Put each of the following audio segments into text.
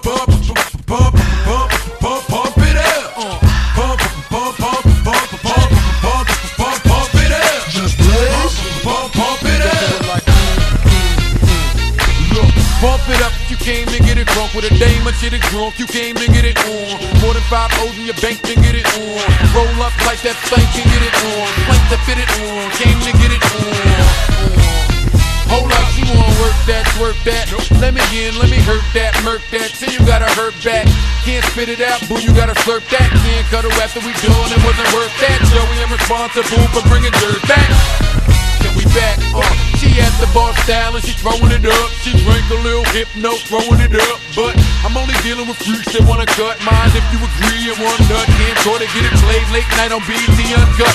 pump it up. Pump it up. Just blaze. Pump it up. Look, pump it up. You came to get it drunk with a dame and shit is drunk. You came to get it on. More than 5 O's in your bank to get it on. Roll up like that thing can get it on. Plank to fit it on. Came to get it on. Hold up, she wanna work that, twerk that. Let me in, let me hurt that, murk that. Till you gotta hurt back. Can't spit it out, boo, you gotta slurp that. Can't cut her after we done, it wasn't worth that. Joey, I'm responsible for bringing dirt back. Can we back? She at the bar style and she throwing it up. She drank a little hypno, throwing it up. But I'm only dealing with freaks that wanna cut mine. If you agree, you want nut. Can't try to get it played late night on BET Uncut.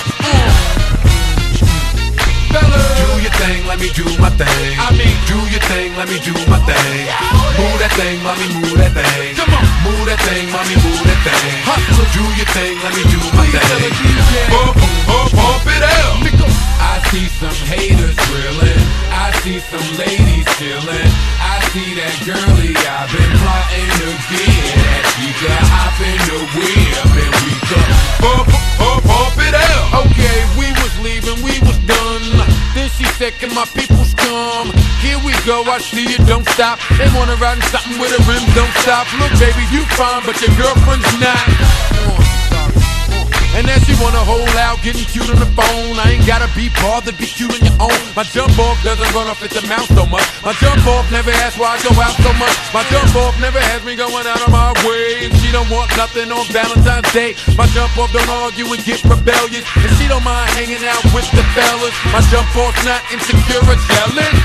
Do your thing, let me do my thing. I mean, do your thing, let me do my thing. Move that thing, mommy, move that thing. Come on, move that thing, mommy, move that thing. Hustle. Do your thing, let me do my thing. Pump it up. I see some haters drilling. I see some ladies chilling. I see that girlie I've been plotting to get at. She could hop in the whip and we could pump it up. Okay, we was leaving, we was done. Then she said, can my peoples come? Here we go, I see you, don't stop. They wanna ride in something with a rim, don't stop. Look, baby, you fine, but your girlfriend's not. And then she wanna hold out, getting cute on the phone. I ain't gotta be bothered, be cute on your own. My jump off doesn't run off at the mouth so much. My jump off never asks why I go out so much. My jump off never has me going out of my way. And she don't want nothing on Valentine's Day. My jump off don't argue and get rebellious. And she don't mind hanging out with the fellas. My jump off's not insecure or jealous.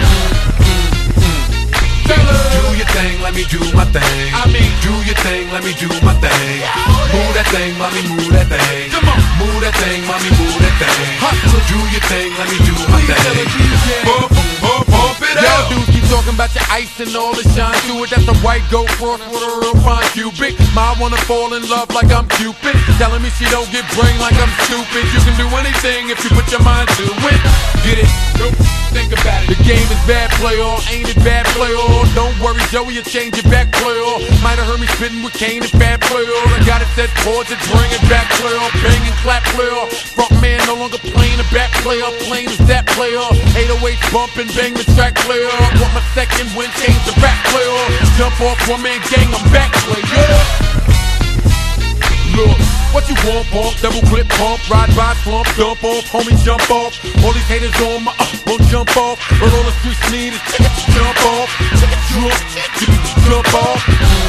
Do your thing, let me do my thing. I mean, do your thing, let me do my thing. Move that thing, mommy, move that thing. Come on, move that thing, mommy, move that thing. Hustle. Do your thing, let me do my thing. Pump it up. Y'all dudes keep talking about your ice and all the shine to it. That's a white gold cross with a real fine cubic. Ma wanna fall in love like I'm Cupid. Telling me she don't get brain like I'm stupid. You can do anything if you put your mind to it. Get it? Nope. Think about it. The game is bad, play all. Ain't it bad, play all? Don't worry, Joey, you change it back, play all. Might have heard me spitting with Kane and bad, play all. I got it set chords and bring it back, play all. Bang and clap, play all. Front man no longer playing the back, play all. Plain as that, play all. 808 bump and bang the track, play all. Want my second win, change the rap, play all. Jump off, one man gang, I'm back, play all. Look, what you want, pump, double clip, pump, ride by, slump, dump off, homie, jump off. All these haters on my won't jump off. But all the streets need is jump off, jump off.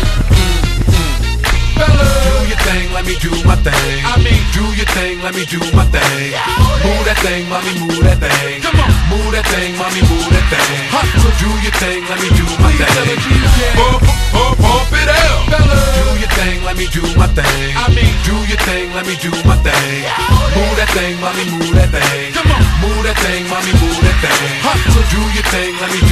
Do your thing, let me do my thing. I mean, do your thing, let me do my thing. Move that thing, mommy, move that thing. Come on, move that thing, mommy, move that thing. Hustle. Do your thing, let me do my thing. Pump it up. Do your thing, let me do my thing. I mean, do your thing, let me do my thing. Move that thing, mommy, move that thing. Come on, move that thing, mommy, move that thing. Hustle. Do your thing, let me do